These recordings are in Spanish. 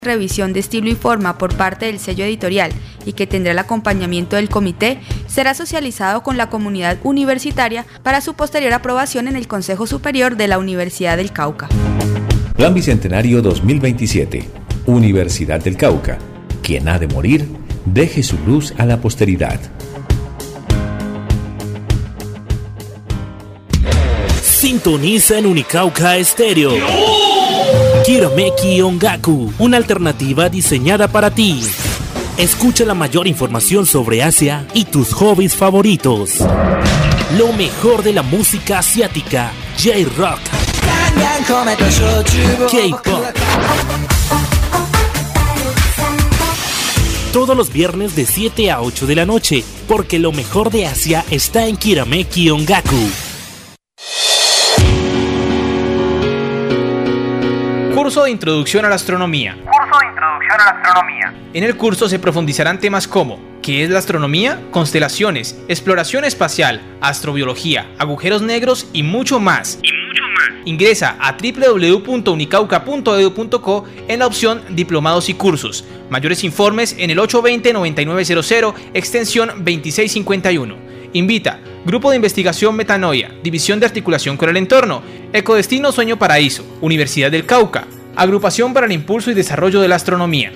revisión de estilo y forma por parte del sello editorial y que tendrá el acompañamiento del comité, será socializado con la comunidad universitaria para su posterior aprobación en el Consejo Superior de la Universidad del Cauca. Plan Bicentenario 2027. Universidad del Cauca. Quien ha de morir, deje su luz a la posteridad. Sintoniza en Unicauca Estéreo. Kirameki Ongaku, una alternativa diseñada para ti. Escucha la mayor información sobre Asia y tus hobbies favoritos. Lo mejor de la música asiática, J-Rock, K-Pop. Todos los viernes de 7 a 8 de la noche, porque lo mejor de Asia está en Kirameki Ongaku. Curso de Introducción a la Astronomía. En el curso se profundizarán temas como ¿qué es la astronomía?, constelaciones, exploración espacial, astrobiología, agujeros negros y mucho más. Ingresa a www.unicauca.edu.co en la opción Diplomados y Cursos. Mayores informes en el 820-9900, extensión 2651. Invita Grupo de Investigación Metanoia, División de Articulación con el Entorno, Ecodestino Sueño Paraíso, Universidad del Cauca, Agrupación para el Impulso y Desarrollo de la Astronomía.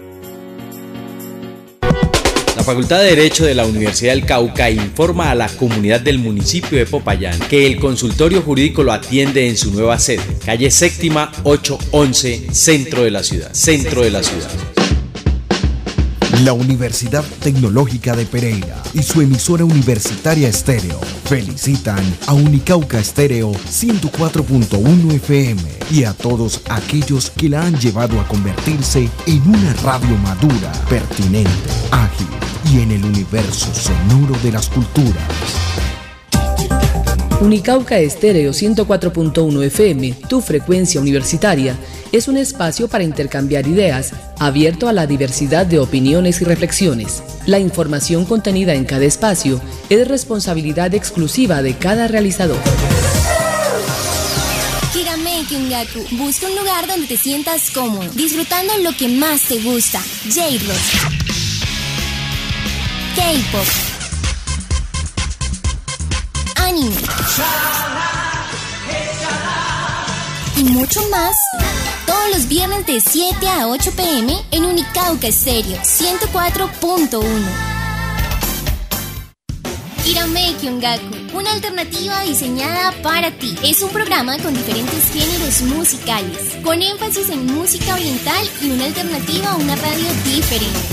La Facultad de Derecho de la Universidad del Cauca informa a la comunidad del municipio de Popayán que el consultorio jurídico lo atiende en su nueva sede, calle Séptima 811, centro de la ciudad. La Universidad Tecnológica de Pereira y su emisora universitaria Estéreo felicitan a Unicauca Estéreo 104.1 FM y a todos aquellos que la han llevado a convertirse en una radio madura, pertinente, ágil y en el universo sonoro de las culturas. Unicauca Estéreo 104.1 FM, tu frecuencia universitaria, es un espacio para intercambiar ideas, abierto a la diversidad de opiniones y reflexiones. La información contenida en cada espacio es responsabilidad exclusiva de cada realizador. Kirameki Ongaku, busca un lugar donde te sientas cómodo, disfrutando lo que más te gusta. J-Rock, K-Pop, anime y mucho más, todos los viernes de 7 a 8 p.m. en Unicauca Estéreo 104.1. Kirameki Ongaku, una alternativa diseñada para ti. Es un programa con diferentes géneros musicales, con énfasis en música oriental y una alternativa a una radio diferente.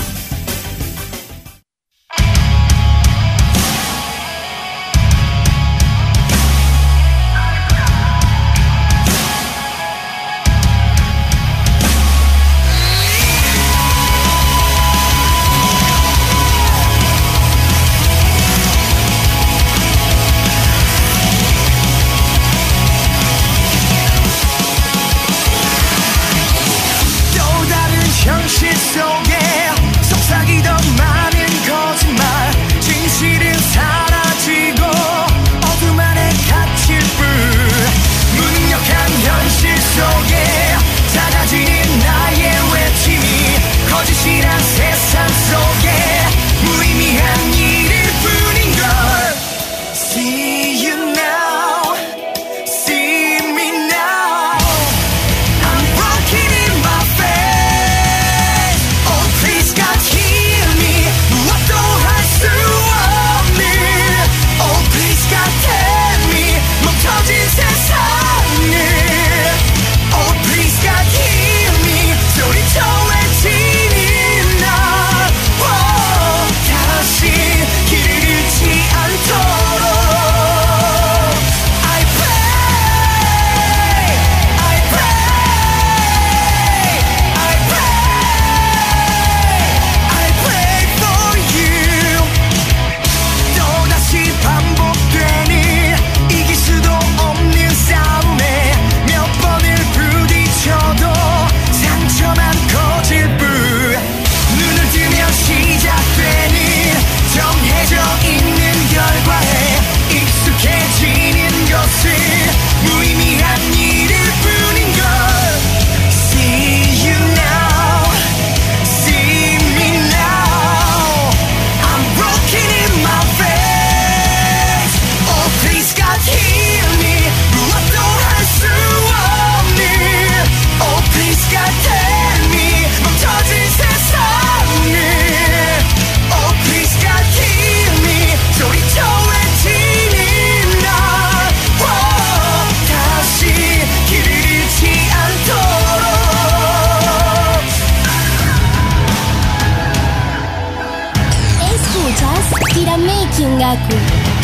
Kyungaku.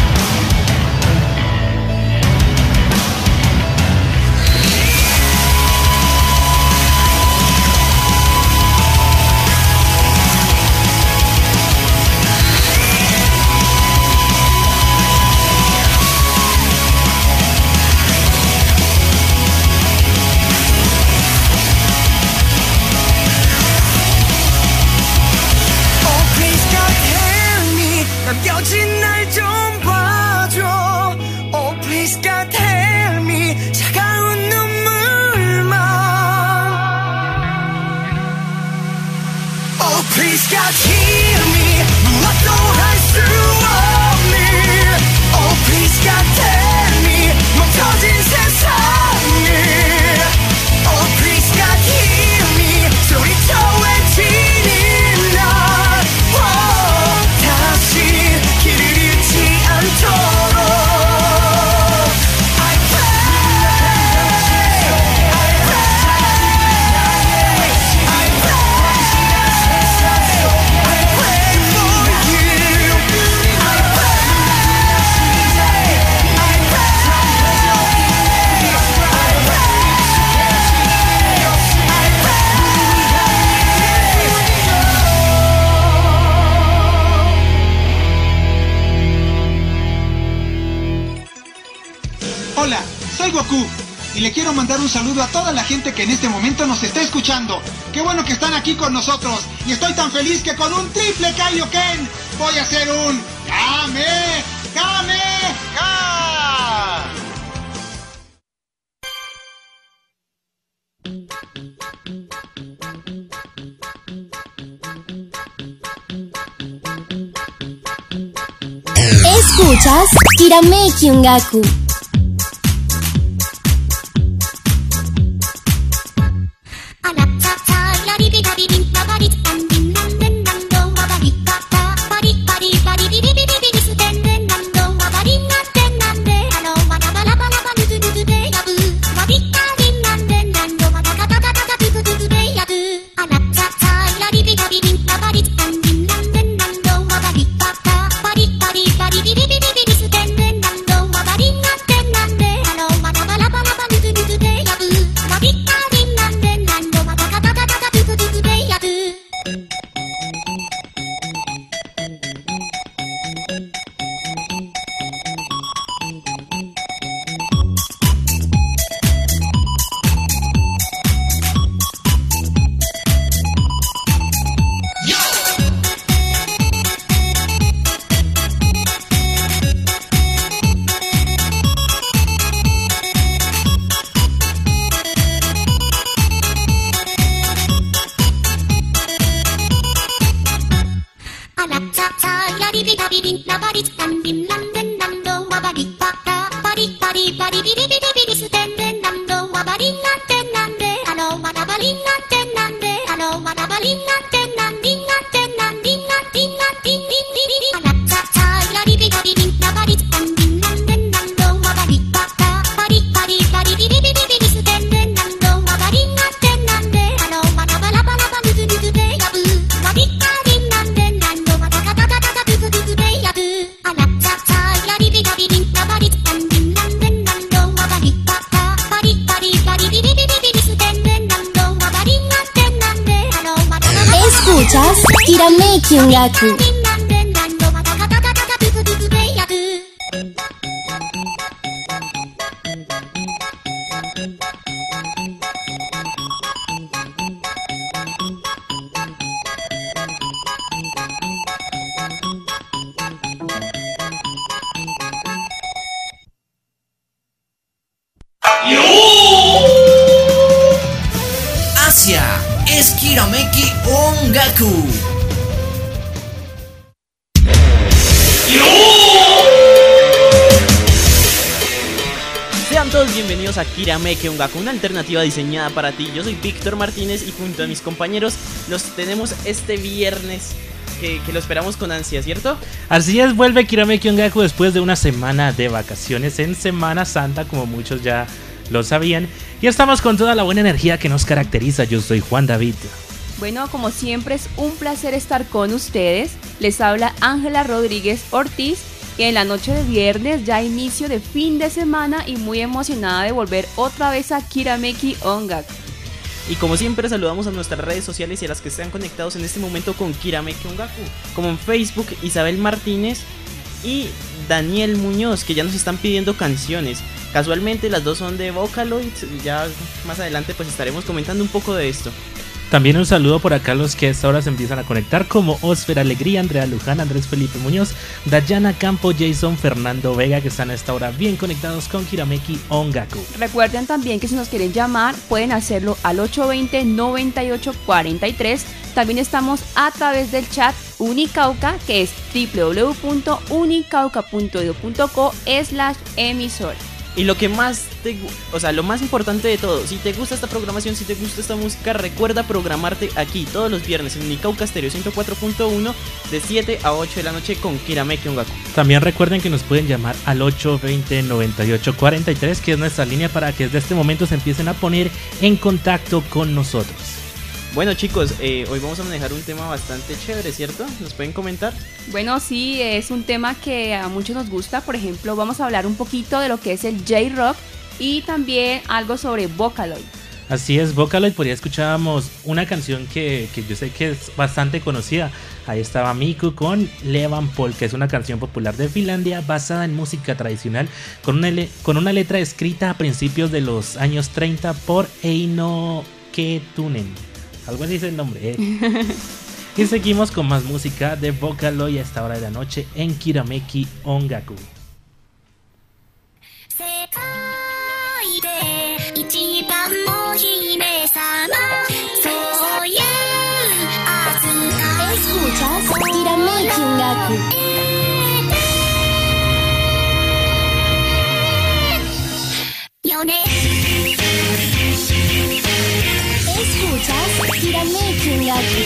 Hola, soy Goku y le quiero mandar un saludo a toda la gente que en este momento nos está escuchando. Qué bueno que están aquí con nosotros y estoy tan feliz que con un triple Kaioken voy a hacer un Kamehameha. Escuchas Kirame Kyungaku. Escuchas Kirame Kyungaku. Asia es Kirameki Ongaku. Sean todos bienvenidos a Kirameki Ongaku, una alternativa diseñada para ti. Yo soy Víctor Martínez y junto a mis compañeros los tenemos este viernes que lo esperamos con ansia, ¿cierto? Así es, vuelve Kirameki Ongaku después de una semana de vacaciones en Semana Santa, como muchos ya lo sabían. Y estamos con toda la buena energía que nos caracteriza. Yo soy Juan David. Bueno, como siempre es un placer estar con ustedes. Les habla Ángela Rodríguez Ortiz en la noche de viernes, ya inicio de fin de semana y muy emocionada de volver otra vez a Kirameki Ongaku. Y como siempre saludamos a nuestras redes sociales y a las que están conectados en este momento con Kirameki Ongaku, como en Facebook Isabel Martínez y Daniel Muñoz, que ya nos están pidiendo canciones. Casualmente las dos son de Vocaloid, ya más adelante pues estaremos comentando un poco de esto. También un saludo por acá a los que a esta hora se empiezan a conectar, como Osfer Alegría, Andrea Luján, Andrés Felipe Muñoz, Dayana Campo, Jason, Fernando Vega, que están a esta hora bien conectados con Kirameki Ongaku. Recuerden también que si nos quieren llamar pueden hacerlo al 820-9843. También estamos a través del chat Unicauca, que es www.unicauca.edu.co/emisora. Y lo que más lo más importante de todo, si te gusta esta programación, si te gusta esta música, recuerda programarte aquí todos los viernes en Unicauca Stereo 104.1 de 7 a 8 de la noche con Kirameki Ongaku. También recuerden que nos pueden llamar al 820-9843, que es nuestra línea para que desde este momento se empiecen a poner en contacto con nosotros. Bueno chicos, hoy vamos a manejar un tema bastante chévere, ¿cierto? ¿Nos pueden comentar? Bueno, sí, es un tema que a muchos nos gusta. Por ejemplo, vamos a hablar un poquito de lo que es el J-Rock y también algo sobre Vocaloid. Así es, Vocaloid, por ahí escuchábamos una canción que yo sé que es bastante conocida. Ahí estaba Miku con Levan Pol, que es una canción popular de Finlandia basada en música tradicional con una letra escrita a principios de los años 30 por Eino Ketunen. Algo así es el nombre. Y seguimos con más música de Vocaloid a esta hora de la noche en Kirameki Ongaku. Escuchas Kirameki Ongaku. Escuchas Kirameki Ongaku.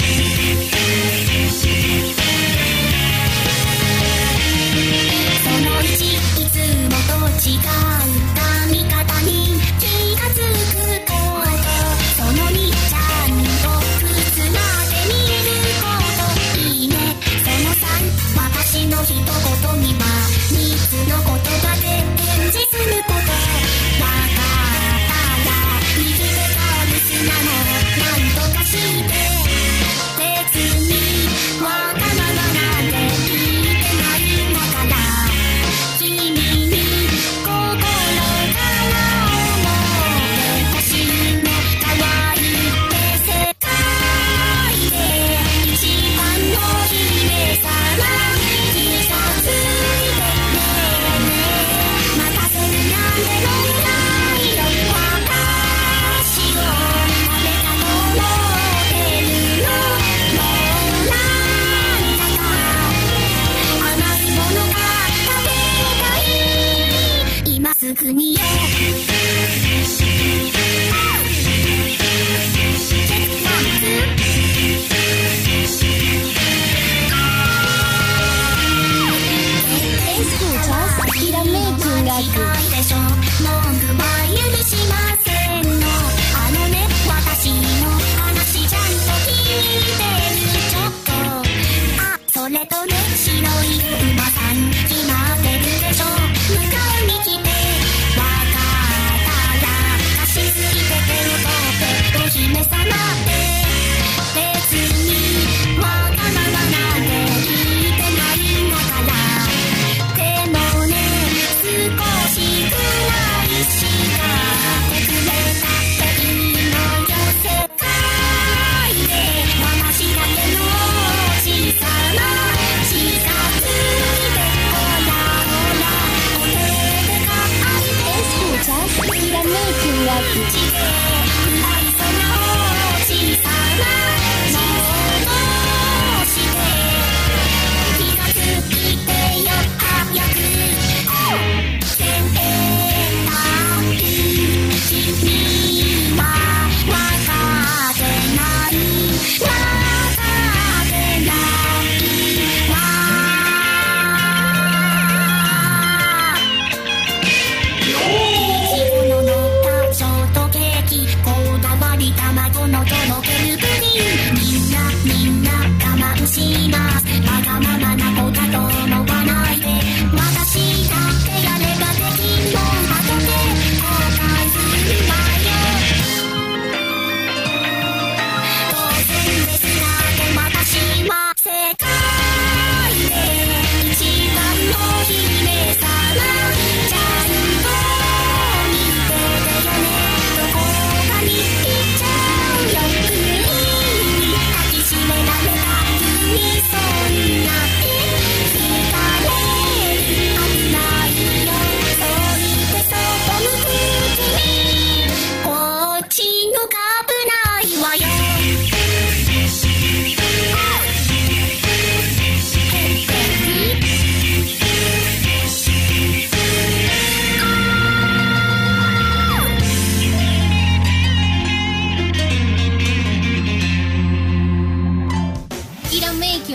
その1いつもと違った見方に気がつくことその2ちゃんと靴まで見ることいいねその3私の一言には3つの言葉で返事することだから右手が留守なのなんとかして別にわがままなんて聞いてないんだから君に心から思ってほしいね可愛いって世界で一番の姫様気がついてねまたそんなんでもないよ私を食べたと思ってる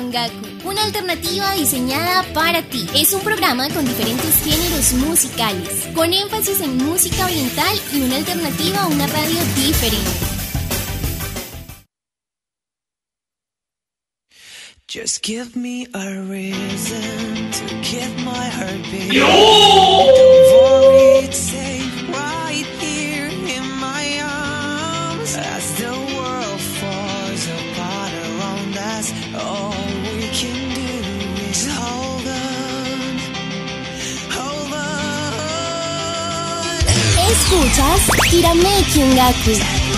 Ongaku, una alternativa diseñada para ti. Es un programa con diferentes géneros musicales, con énfasis en música oriental y una alternativa a una radio diferente. Just give me a reason to keep my heart beating. Don't worry, it's safe right here in my arms. As the world falls apart around us, all we can do is hold on, hold on. Escuchas Kirameki Ongaku.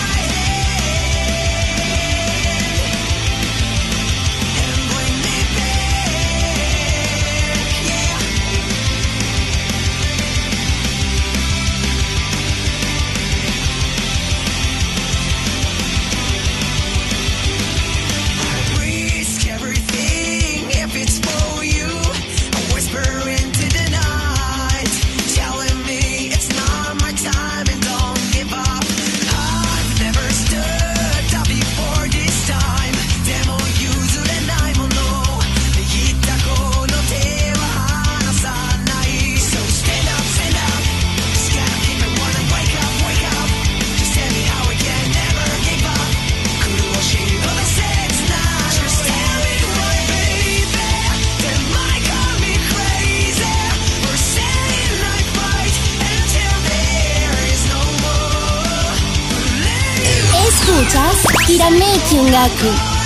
Escuchas Kirameki Ongaku.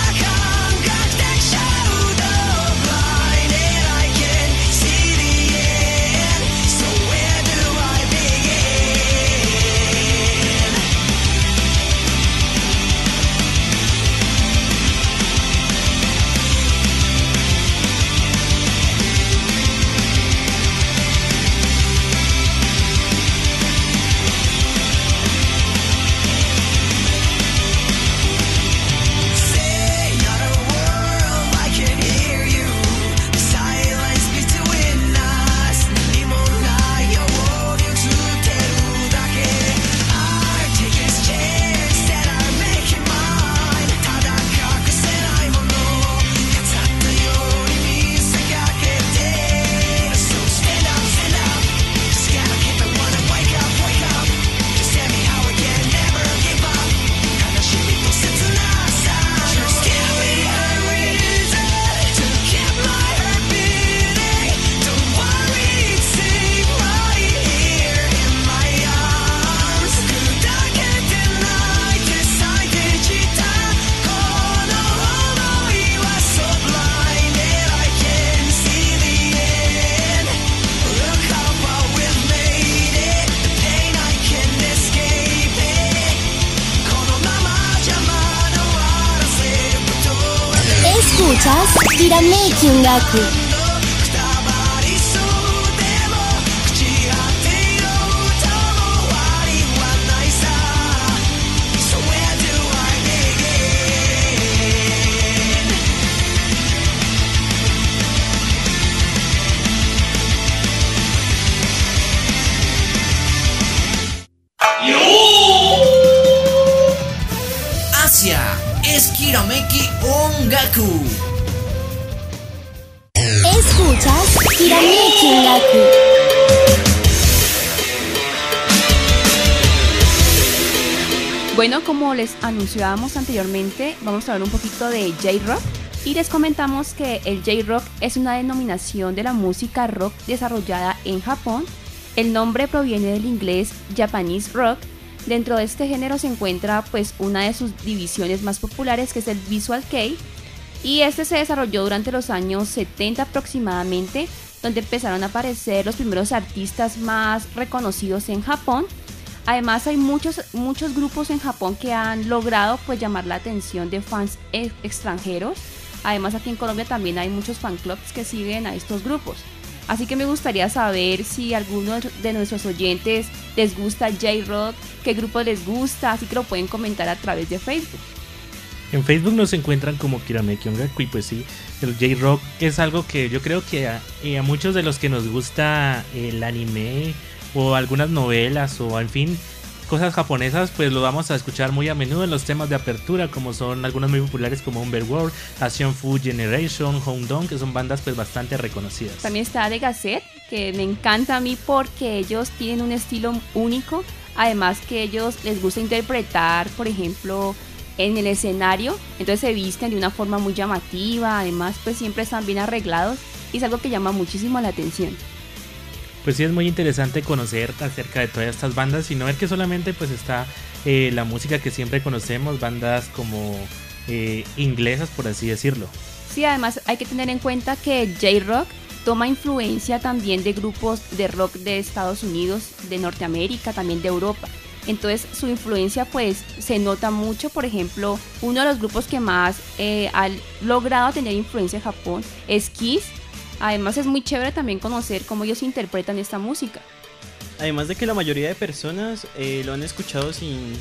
Escuchas Kirameki Ongaku. Asia es Kirameki Ongaku. Escuchas Kirameki Ongaku. Bueno, como les anunciábamos anteriormente, vamos a hablar un poquito de J-Rock y les comentamos que el J-Rock es una denominación de la música rock desarrollada en Japón. El nombre proviene del inglés Japanese Rock. Dentro de este género se encuentra pues una de sus divisiones más populares, que es el Visual Kei, y este se desarrolló durante los años 70 aproximadamente, donde empezaron a aparecer los primeros artistas más reconocidos en Japón. Además hay muchos grupos en Japón que han logrado pues llamar la atención de fans extranjeros. Además aquí en Colombia también hay muchos fan clubs que siguen a estos grupos. Así que me gustaría saber si alguno de nuestros oyentes les gusta J-Rock, qué grupo les gusta, así que lo pueden comentar a través de Facebook. En Facebook nos encuentran como Kirameki Ongaku y pues sí, el J-Rock es algo que yo creo que a muchos de los que nos gusta el anime o algunas novelas o en fin, cosas japonesas, pues lo vamos a escuchar muy a menudo en los temas de apertura, como son algunos muy populares como Underworld, Asian Food Generation, Houndong, que son bandas pues bastante reconocidas. También está The Gazette, que me encanta a mí porque ellos tienen un estilo único, además que ellos les gusta interpretar, por ejemplo, en el escenario, entonces se visten de una forma muy llamativa, además pues siempre están bien arreglados y es algo que llama muchísimo la atención. Pues sí, es muy interesante conocer acerca de todas estas bandas y no ver que solamente pues está la música que siempre conocemos, bandas como inglesas, por así decirlo. Sí, además hay que tener en cuenta que J-Rock toma influencia también de grupos de rock de Estados Unidos, de Norteamérica, también de Europa. Entonces su influencia pues se nota mucho. Por ejemplo, uno de los grupos que más ha logrado tener influencia en Japón es Kiss. Además es muy chévere también conocer cómo ellos interpretan esta música. Además de que la mayoría de personas lo han escuchado sin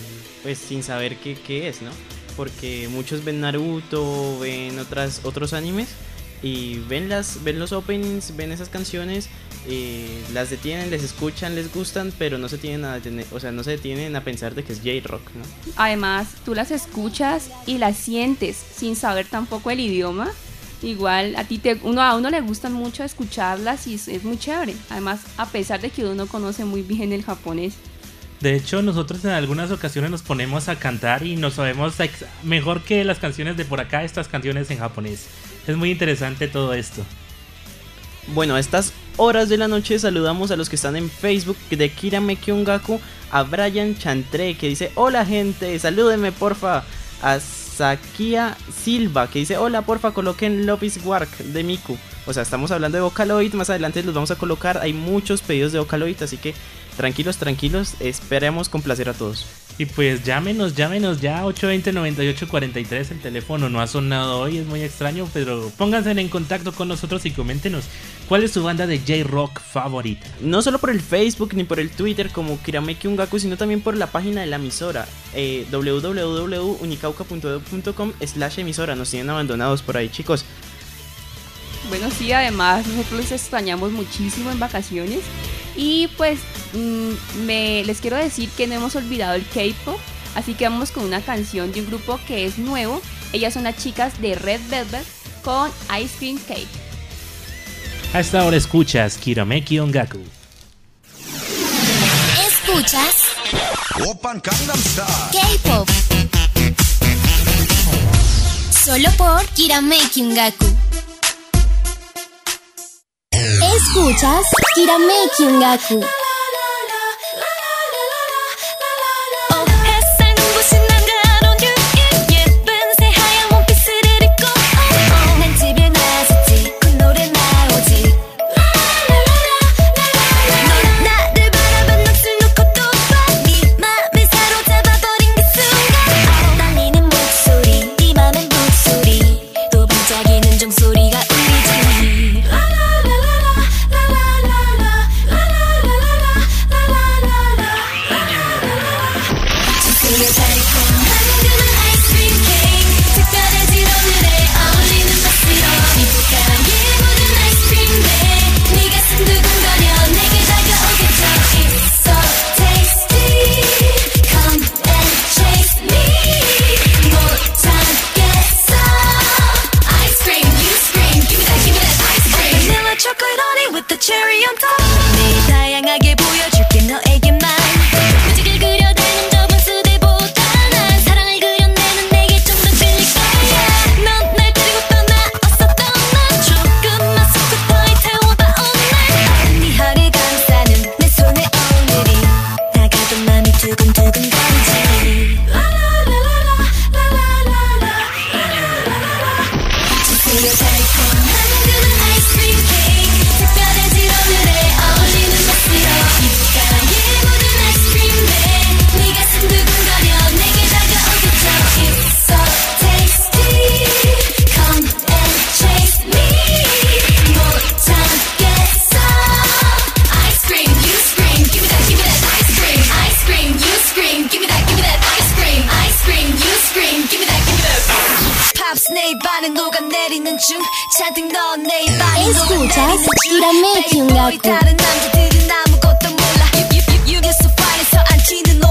saber qué es, ¿no? Porque muchos ven Naruto, ven otros animes y ven los openings, ven esas canciones, las detienen, les escuchan, les gustan, pero no se tienen no se detienen a pensar de que es J-Rock, ¿no? Además, tú las escuchas y las sientes sin saber tampoco el idioma. Igual a uno le gustan mucho escucharlas y es muy chévere. Además, a pesar de que uno no conoce muy bien el japonés. De hecho, nosotros en algunas ocasiones nos ponemos a cantar y nos sabemos mejor que las canciones de por acá, estas canciones en japonés. Es muy interesante todo esto. Bueno, a estas horas de la noche saludamos a los que están en Facebook de Kirameki Ongaku, a Brian Chantre que dice: hola gente, salúdenme porfa. A Sakia Silva que dice: hola, porfa, coloquen Love is Work de Miku. O sea, estamos hablando de Vocaloid, más adelante los vamos a colocar. Hay muchos pedidos de Vocaloid, así que tranquilos, esperemos complacer a todos. Y pues llámenos ya, 820-9843, el teléfono no ha sonado hoy, es muy extraño, pero pónganse en contacto con nosotros y coméntenos cuál es su banda de J-Rock favorita. No solo por el Facebook ni por el Twitter como Kirameki Ongaku, sino también por la página de la emisora, www.unicauca.edu.com/emisora. Nos tienen abandonados por ahí, chicos. Bueno, sí, además nosotros les extrañamos muchísimo en vacaciones. Y pues les quiero decir que no hemos olvidado el K-pop, así que vamos con una canción de un grupo que es nuevo. Ellas son las chicas de Red Velvet con Ice Cream Cake. A esta hora escuchas Kirameki Ongaku. Escuchas K-pop solo por Kirameki Ongaku. Escuchas Kirameki Ongaku. Escuchas Kirameki Ongaku.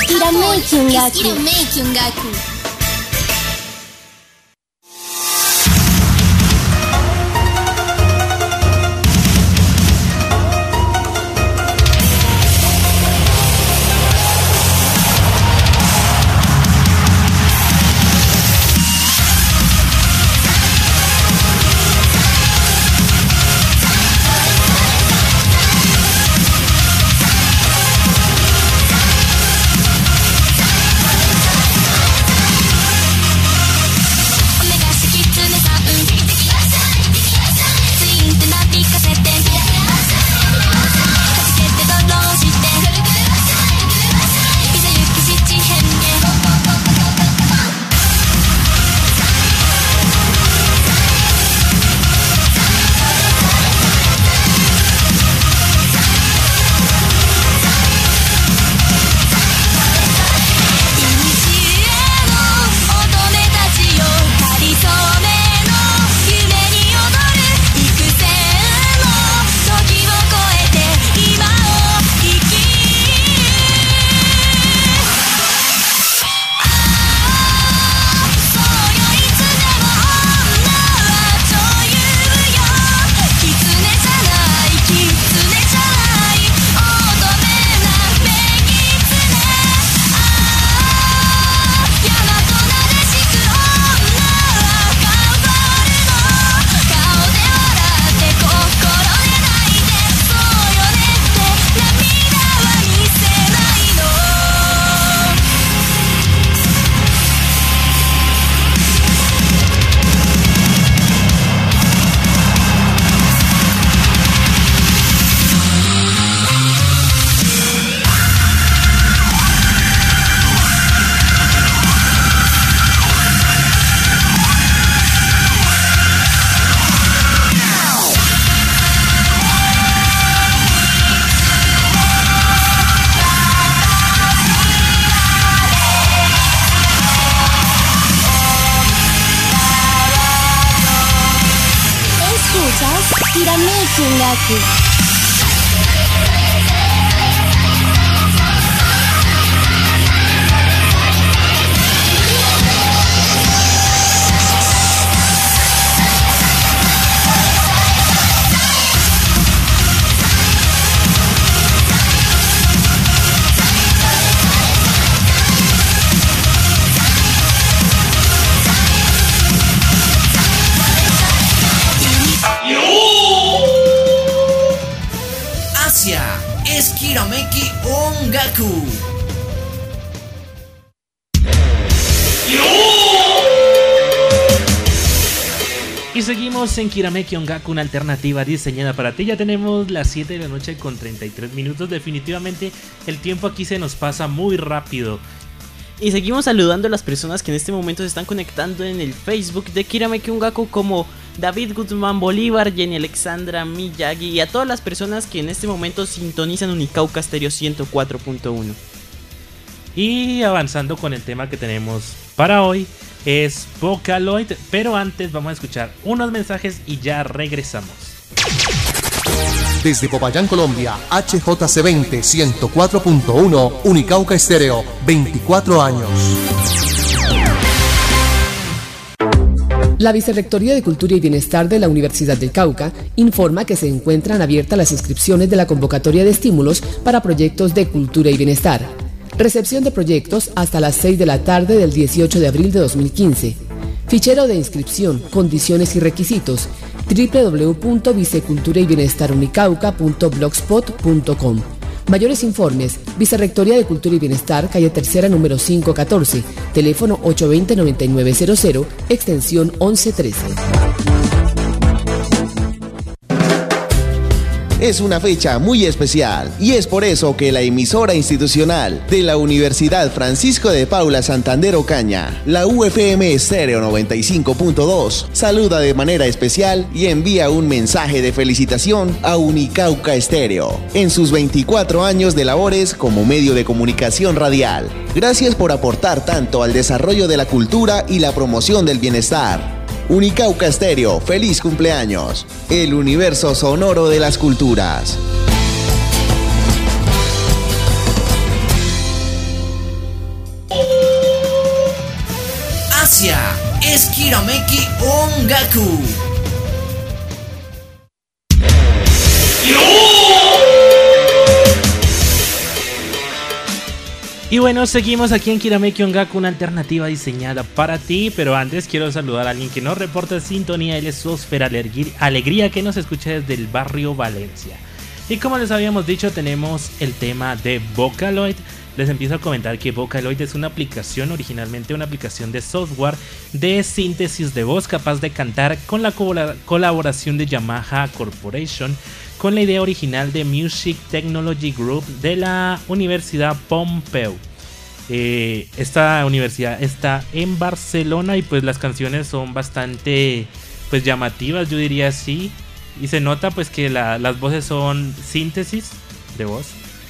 Kirameki Ongaku. Kirameki Ongaku. Es Kirameki Ongaku. Y seguimos en Kirameki Ongaku, una alternativa diseñada para ti. Ya tenemos las 7 de la noche con 33 minutos. Definitivamente el tiempo aquí se nos pasa muy rápido. Y seguimos saludando a las personas que en este momento se están conectando en el Facebook de Kirameki Ongaku, como David Guzmán Bolívar, Jenny Alexandra Miyagi, y a todas las personas que en este momento sintonizan Unicauca Stereo 104.1. Y avanzando con el tema que tenemos para hoy es Vocaloid, pero antes vamos a escuchar unos mensajes y ya regresamos. Desde Popayán, Colombia, HJC20 104.1, Unicauca Stereo, 24 años. La Vicerrectoría de Cultura y Bienestar de la Universidad del Cauca informa que se encuentran abiertas las inscripciones de la convocatoria de estímulos para proyectos de cultura y bienestar. Recepción de proyectos hasta las 6 de la tarde del 18 de abril de 2015. Fichero de inscripción, condiciones y requisitos: www.viceculturaybienestarunicauca.blogspot.com. Mayores informes: Vicerrectoría de Cultura y Bienestar, calle Tercera, número 514, teléfono 820-9900, extensión 1113. Es una fecha muy especial y es por eso que la emisora institucional de la Universidad Francisco de Paula Santander Ocaña, la UFM Stereo 95.2, saluda de manera especial y envía un mensaje de felicitación a Unicauca Stereo en sus 24 años de labores como medio de comunicación radial. Gracias por aportar tanto al desarrollo de la cultura y la promoción del bienestar. Unicauca Stereo, feliz cumpleaños. El universo sonoro de las culturas. es Kirameki Ongaku. Y bueno, seguimos aquí en Kirameki Ongaku, una alternativa diseñada para ti. Pero antes quiero saludar a alguien que nos reporta sintonía. Él es Osfer Alegría, que nos escucha desde el barrio Valencia. Y como les habíamos dicho, tenemos el tema de Vocaloid. Les empiezo a comentar que Vocaloid es una aplicación, originalmente una aplicación de software de síntesis de voz capaz de cantar con la colaboración de Yamaha Corporation, con la idea original de Music Technology Group de la Universidad Pompeu. Esta universidad está en Barcelona y pues las canciones son bastante pues llamativas, yo diría así, y se nota pues que las voces son síntesis de voz.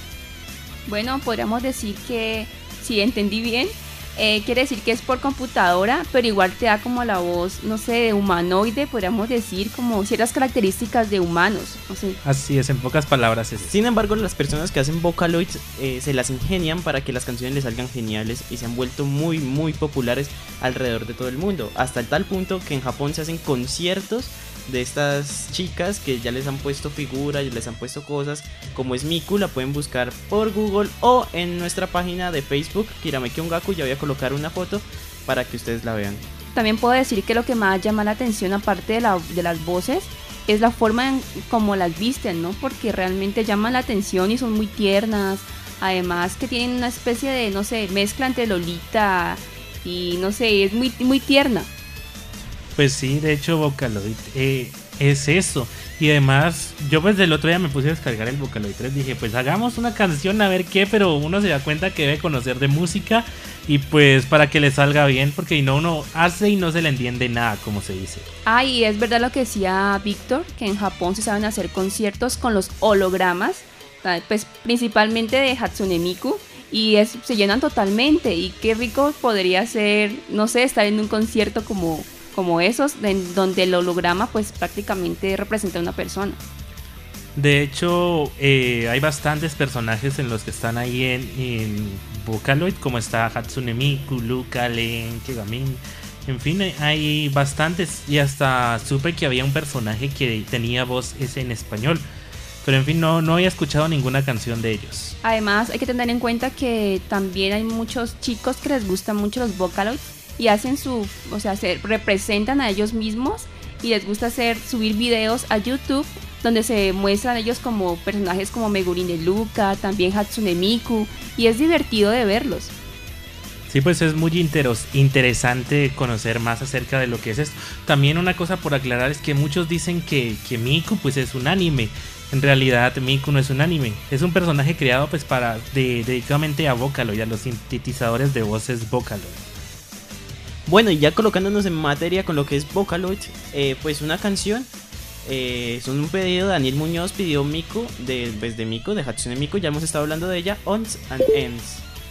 Bueno, podríamos decir que, si entendí bien, quiere decir que es por computadora, pero igual te da como la voz, no sé, de humanoide, podríamos decir, como ciertas características de humanos, no sé. Así es, en pocas palabras es. Sin embargo, las personas que hacen Vocaloid se las ingenian para que las canciones les salgan geniales y se han vuelto muy, muy populares alrededor de todo el mundo, hasta el tal punto que en Japón se hacen conciertos de estas chicas que ya les han puesto figuras, ya les han puesto cosas, como es Miku. La pueden buscar por Google o en nuestra página de Facebook, Kirameki Ongaku. Ya voy a colocar una foto para que ustedes la vean. También puedo decir que lo que más llama la atención, aparte de las voces, es la forma en como las visten, ¿no? Porque realmente llaman la atención y son muy tiernas. Además que tienen una especie de, no sé, mezcla entre Lolita y no sé, es muy, muy tierna. Pues sí, de hecho Vocaloid es eso. Y además, yo pues del otro día me puse a descargar el Vocaloid 3. Dije, pues hagamos una canción a ver qué. Pero uno se da cuenta que debe conocer de música. Y pues para que le salga bien. Porque si no, uno hace y no se le entiende nada, como se dice. Ah, y es verdad lo que decía Víctor, que en Japón se saben hacer conciertos con los hologramas. Pues principalmente de Hatsune Miku. Y se llenan totalmente. Y qué rico podría ser, no sé, estar en un concierto como esos, donde el holograma pues prácticamente representa a una persona. De hecho, hay bastantes personajes en los que están ahí en Vocaloid, como está Hatsune Miku, Luca, Len, Kegamin. En fin, hay bastantes. Y hasta supe que había un personaje que tenía voz en español. Pero en fin, no había escuchado ninguna canción de ellos. Además, hay que tener en cuenta que también hay muchos chicos que les gustan mucho los Vocaloids y hacen se representan a ellos mismos y les gusta subir videos a YouTube donde se muestran ellos como personajes como Megurin de Luca, también Hatsune Miku, y es divertido de verlos. Sí, pues es muy interesante conocer más acerca de lo que es esto. También una cosa por aclarar es que muchos dicen que Miku pues es un anime. En realidad Miku no es un anime, es un personaje creado pues dedicadamente a Vocaloid, a los sintetizadores de voces Vocaloid. Bueno, y ya colocándonos en materia con lo que es Vocaloid, pues una canción, son un pedido. Daniel Muñoz pidió Miku, de Miku, de Hatsune Miku, ya hemos estado hablando de ella, Ons and Ends.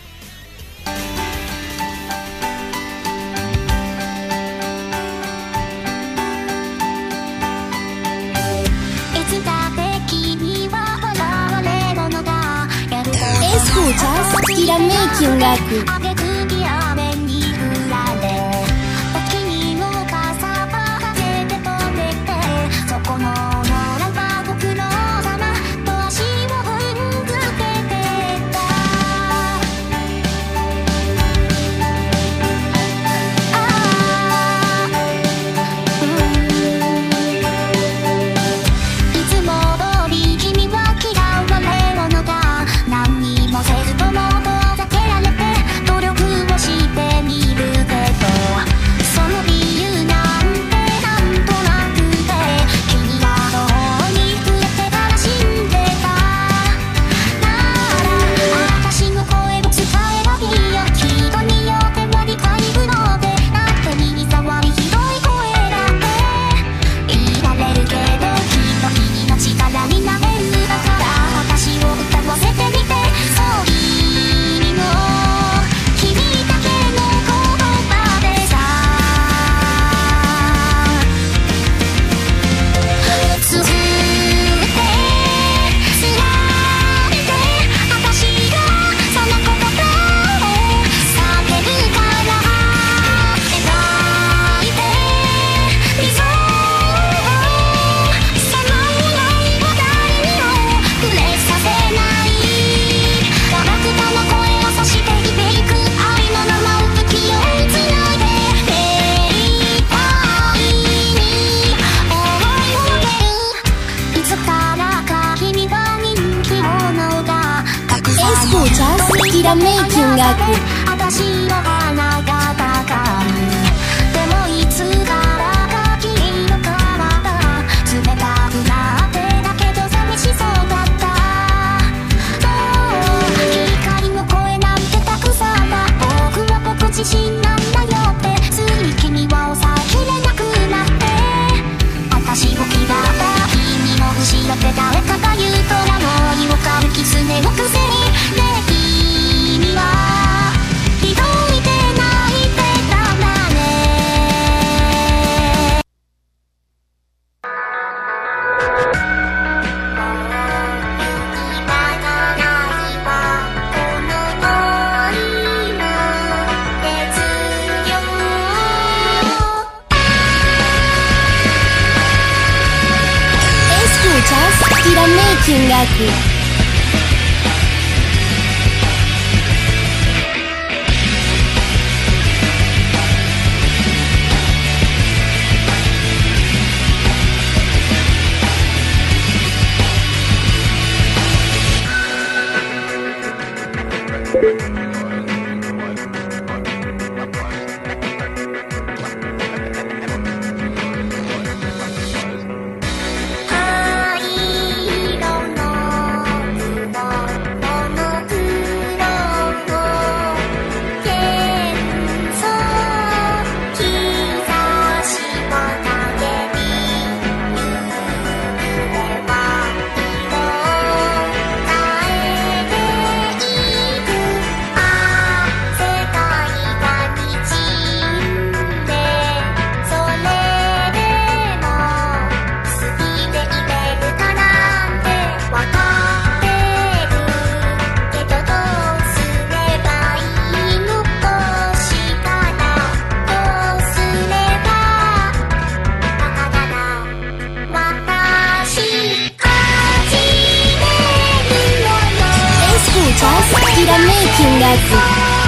Escuchas Kirameki Ongaku. Escuchas Kirameki Ongaku. Kirameki Ongaku. Kirameki Ongaku.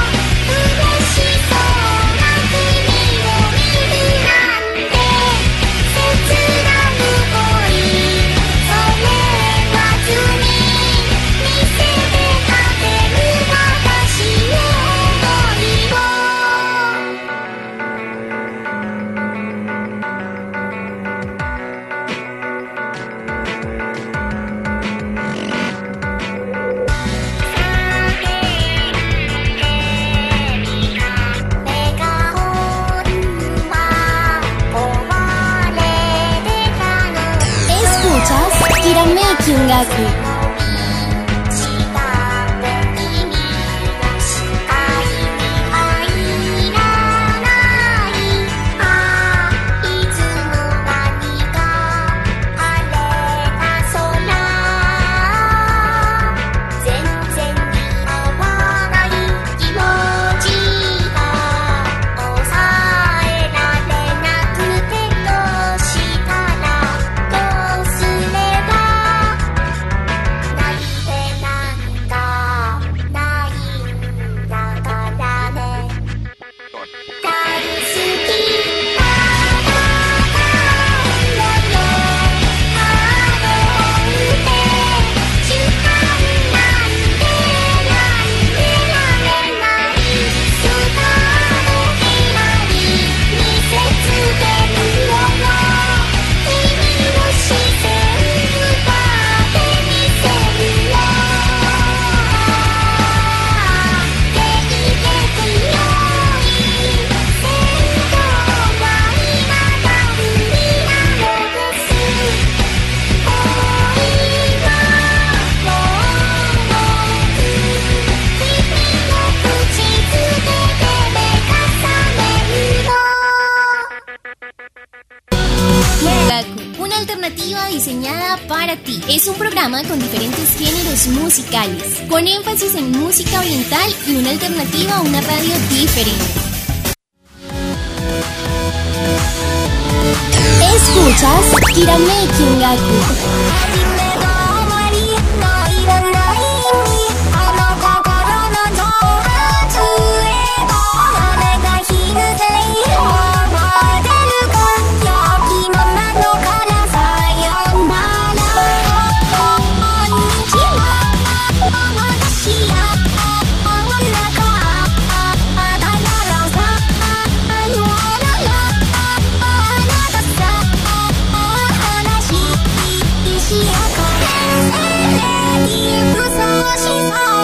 Kirameki Ongaku. Una alternativa diseñada para ti. Es un programa con diferentes géneros musicales, con énfasis en música oriental y una alternativa a una radio diferente. Escuchas Kirameki Ongaku. Yeah.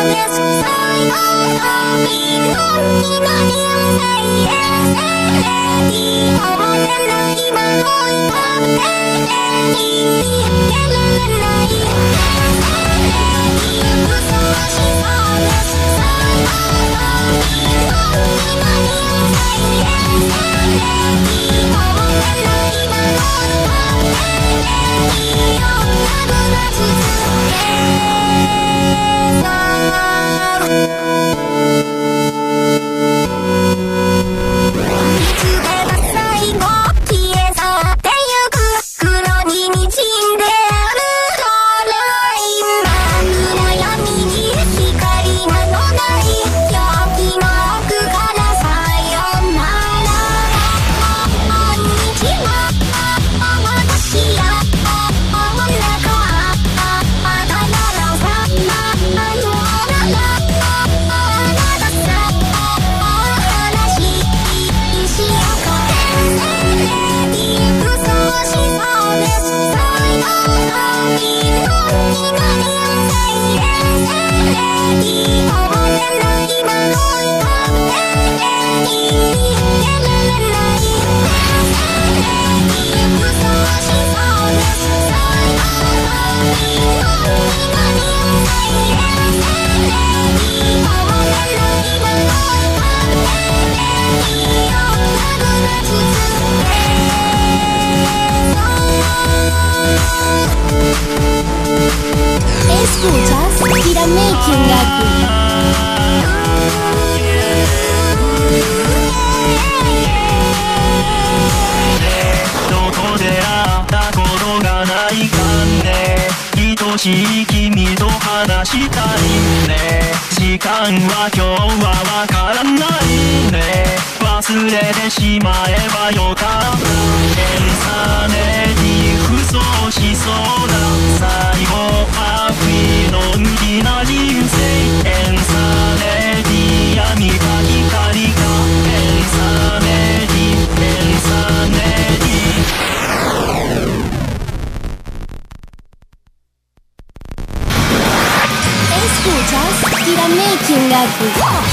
Escuchas Kirameki Ongaku. しい君と話したいね。時間は今日はわからないね。忘れてしまえばよかった。天差ねに不相しそうだ。最後は冬の無理な人生。天差ねに闇が光が。天差ねに天差ねに Escuchas Kirameki Ongaku.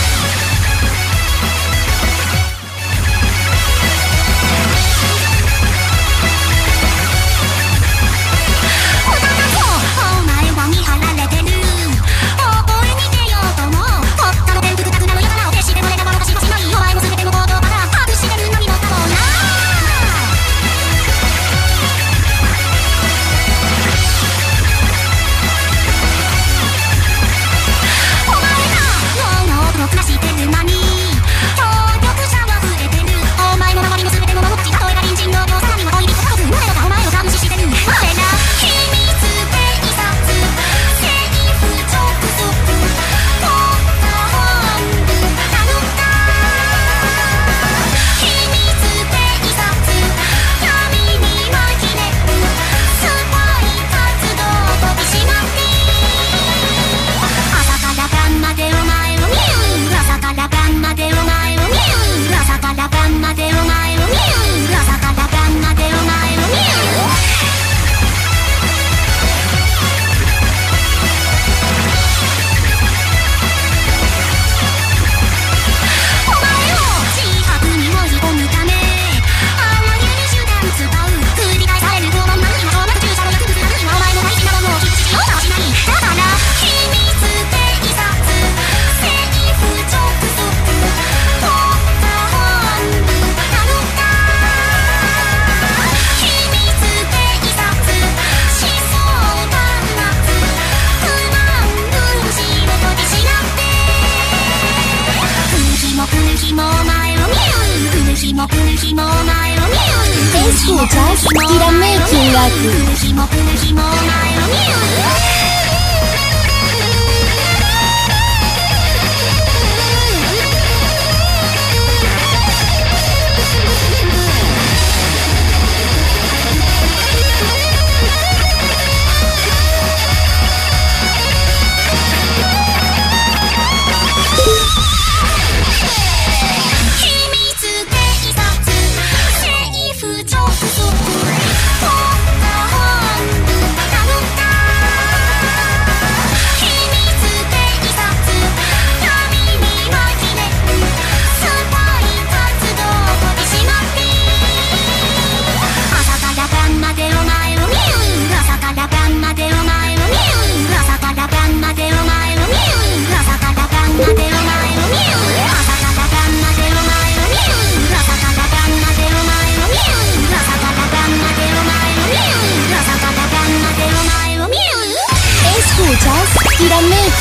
「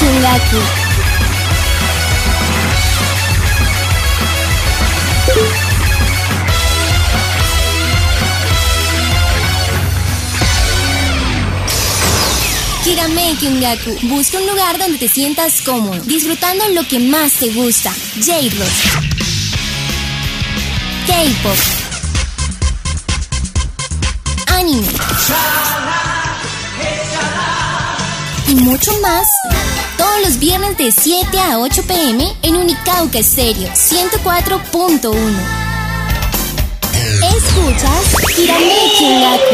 Kyungaku. Kirame Kyungaku. Busca un lugar donde te sientas cómodo, disfrutando lo que más te gusta. J-Rock, K-Pop, anime y mucho más. Todos los viernes de 7 a 8 p.m. en Unicauca Estéreo 104.1. Escuchas Kirame Kyungaku.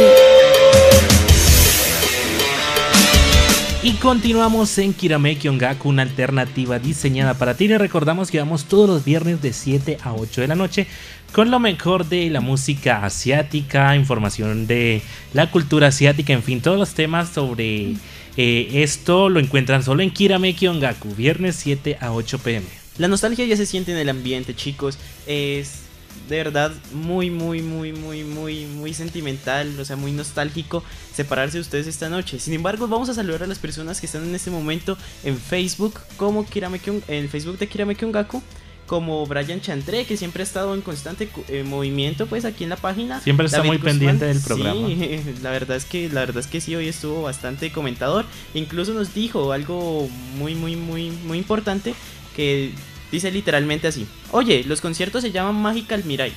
Y continuamos en Kirame Kyungaku, una alternativa diseñada para ti. Les recordamos que vamos todos los viernes de 7 a 8 de la noche con lo mejor de la música asiática, información de la cultura asiática, en fin, todos los temas sobre esto lo encuentran solo en Kirame Kyungaku, viernes 7 a 8 pm. La nostalgia ya se siente en el ambiente, chicos. Es de verdad muy sentimental, o sea, muy nostálgico separarse de ustedes esta noche. Sin embargo, vamos a saludar a las personas que están en este momento en Facebook, como en el Facebook de Kirame Kyungaku, como Brian Chantré, que siempre ha estado en constante movimiento, pues aquí en la página. Siempre está David muy Guzmán, pendiente del programa. Sí, la verdad es que sí, hoy estuvo bastante comentador. Incluso nos dijo algo muy importante, que dice literalmente así: oye, los conciertos se llaman Magical Mirai.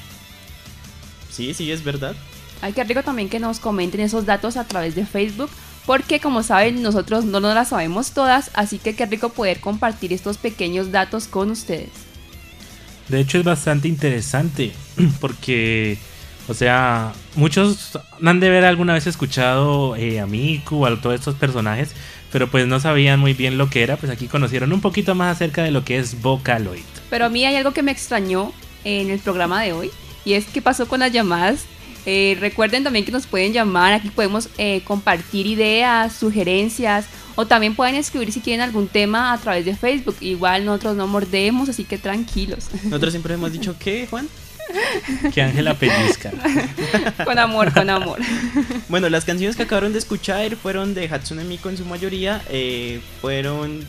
Sí, es verdad. Ay, qué rico también que nos comenten esos datos a través de Facebook, porque como saben, nosotros no nos las sabemos todas, así que qué rico poder compartir estos pequeños datos con ustedes. De hecho es bastante interesante porque, o sea, muchos han de haber alguna vez escuchado a Miku o a todos estos personajes, pero pues no sabían muy bien lo que era. Pues aquí conocieron un poquito más acerca de lo que es Vocaloid. Pero a mí hay algo que me extrañó en el programa de hoy, y es qué pasó con las llamadas. Recuerden también que nos pueden llamar, aquí podemos compartir ideas, sugerencias, o también pueden escribir si quieren algún tema a través de Facebook. Igual nosotros no mordemos, así que tranquilos. Nosotros siempre hemos dicho que, Juan, que Ángela pellizca. Con amor. Bueno, las canciones que acabaron de escuchar fueron de Hatsune Miku en su mayoría. Fueron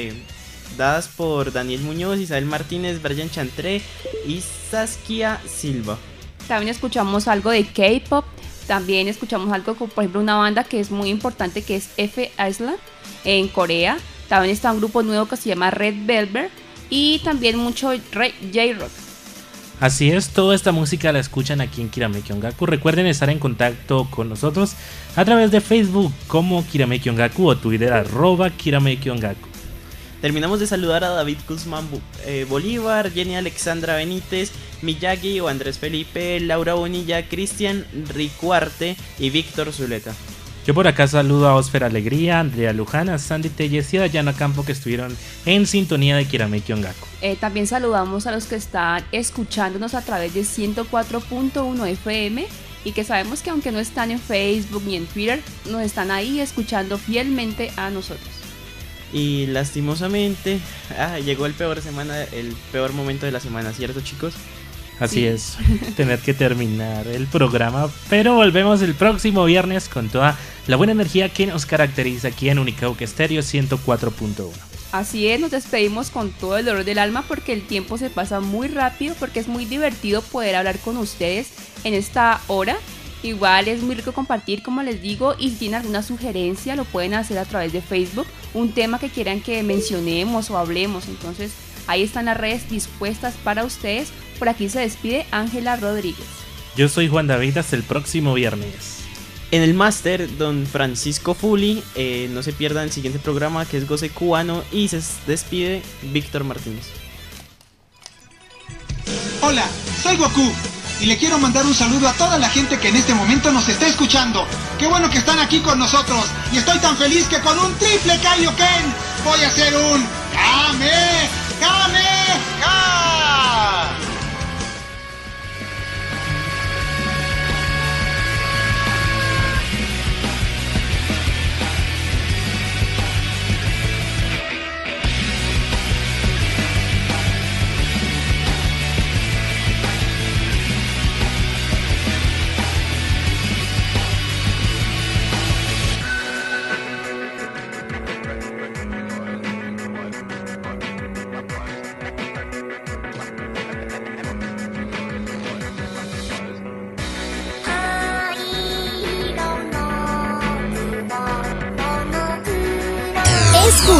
dadas por Daniel Muñoz, Isabel Martínez, Brian Chantré y Saskia Silva. También escuchamos algo de K-Pop. También escuchamos algo como, por ejemplo, una banda que es muy importante, que es F Island en Corea. También está un grupo nuevo que se llama Red Velvet. Y también mucho J-Rock. Así es, toda esta música la escuchan aquí en Kirame Kyungaku. Recuerden estar en contacto con nosotros a través de Facebook como Kirame Kyungaku o Twitter @Kirame Kyungaku. Terminamos de saludar a David Guzmán Bolívar, Jenny Alexandra Benítez, Miyagi o Andrés Felipe, Laura Bonilla, Cristian Ricuarte y Víctor Zuleta. Yo por acá saludo a Osfer Alegría, Andrea Luján, Sandy Telles y a Dayana Campo, que estuvieron en sintonía de Kirame Kyungaku. También saludamos a los que están escuchándonos a través de 104.1 FM y que sabemos que aunque no están en Facebook ni en Twitter, nos están ahí escuchando fielmente a nosotros. Y lastimosamente llegó el peor momento de la semana, ¿cierto, chicos? Así sí. Es, tener que terminar el programa, pero volvemos el próximo viernes con toda la buena energía que nos caracteriza aquí en Unicauca Estéreo 104.1. Así es, nos despedimos con todo el dolor del alma porque el tiempo se pasa muy rápido, porque es muy divertido poder hablar con ustedes en esta hora. Igual es muy rico compartir, como les digo, y si tienen alguna sugerencia lo pueden hacer a través de Facebook, un tema que quieran que mencionemos o hablemos. Entonces ahí están las redes dispuestas para ustedes. Por aquí se despide Ángela Rodríguez. Yo soy Juan David, hasta el próximo viernes. En el máster, don Francisco Fuli. No se pierdan el siguiente programa, que es Goce Cubano, y se despide Víctor Martínez. Hola, soy Goku y le quiero mandar un saludo a toda la gente que en este momento nos está escuchando. Qué bueno que están aquí con nosotros y estoy tan feliz que con un triple Kaioken voy a hacer un Kamehameha.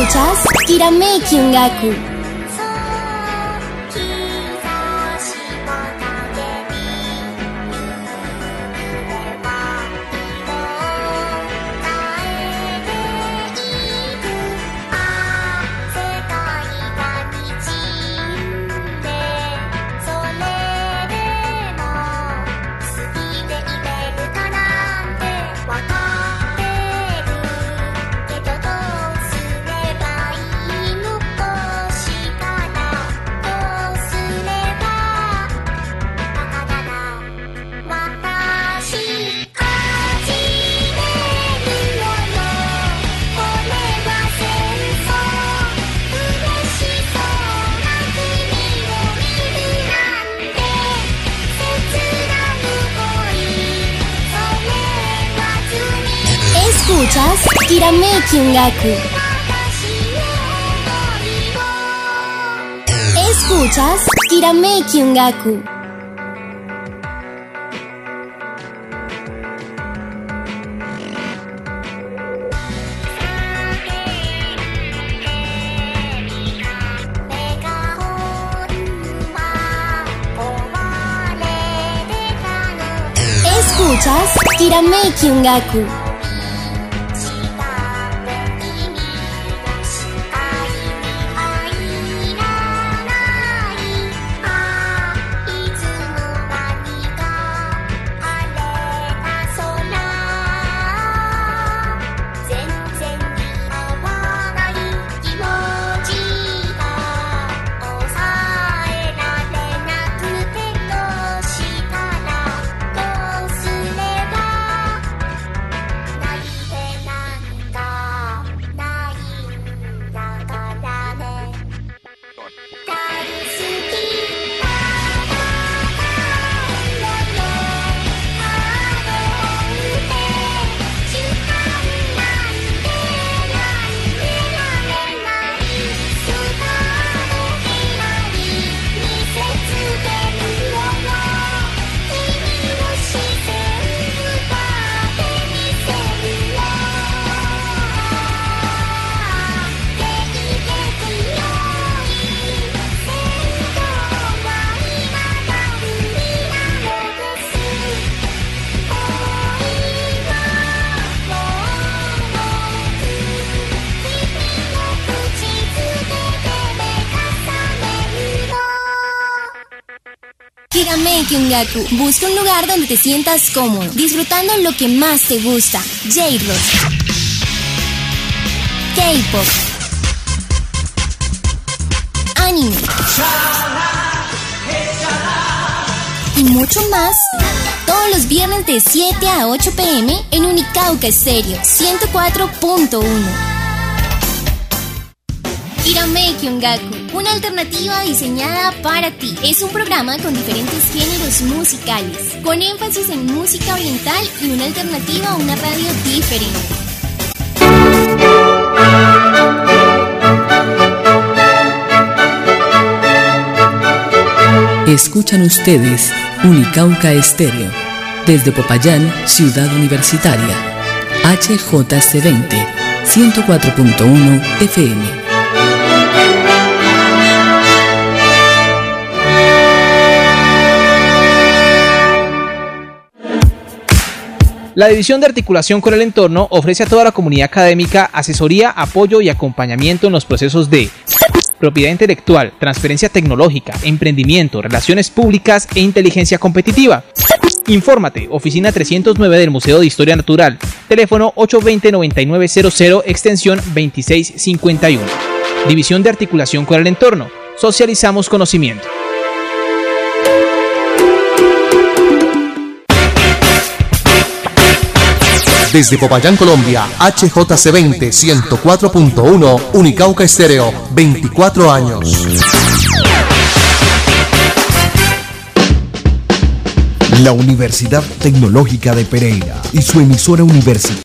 Escuchas Kirameki Ungaku. Escuchas Kirameki Ungaku. Escuchas Kirameki Ungaku. Escuchas Kirameki Ungaku. Kirameki Ungaku. Busca un lugar donde te sientas cómodo, disfrutando lo que más te gusta. J-Rock, K-Pop, anime y mucho más. Todos los viernes de 7 a 8 p.m. en Unicauca Estéreo 104.1. Kirameki Ungaku, una alternativa diseñada para ti. Es un programa con diferentes géneros musicales, con énfasis en música oriental y una alternativa a una radio diferente. Escuchan ustedes Unicauca Estéreo, desde Popayán, Ciudad Universitaria, HJC20, 104.1 FM. La División de Articulación con el Entorno ofrece a toda la comunidad académica asesoría, apoyo y acompañamiento en los procesos de propiedad intelectual, transferencia tecnológica, emprendimiento, relaciones públicas e inteligencia competitiva. Infórmate, oficina 309 del Museo de Historia Natural, teléfono 820-9900, extensión 2651. División de Articulación con el Entorno, socializamos conocimiento. Desde Popayán, Colombia, HJC20 104.1, Unicauca Estéreo, 24 años. La Universidad Tecnológica de Pereira y su emisora universitaria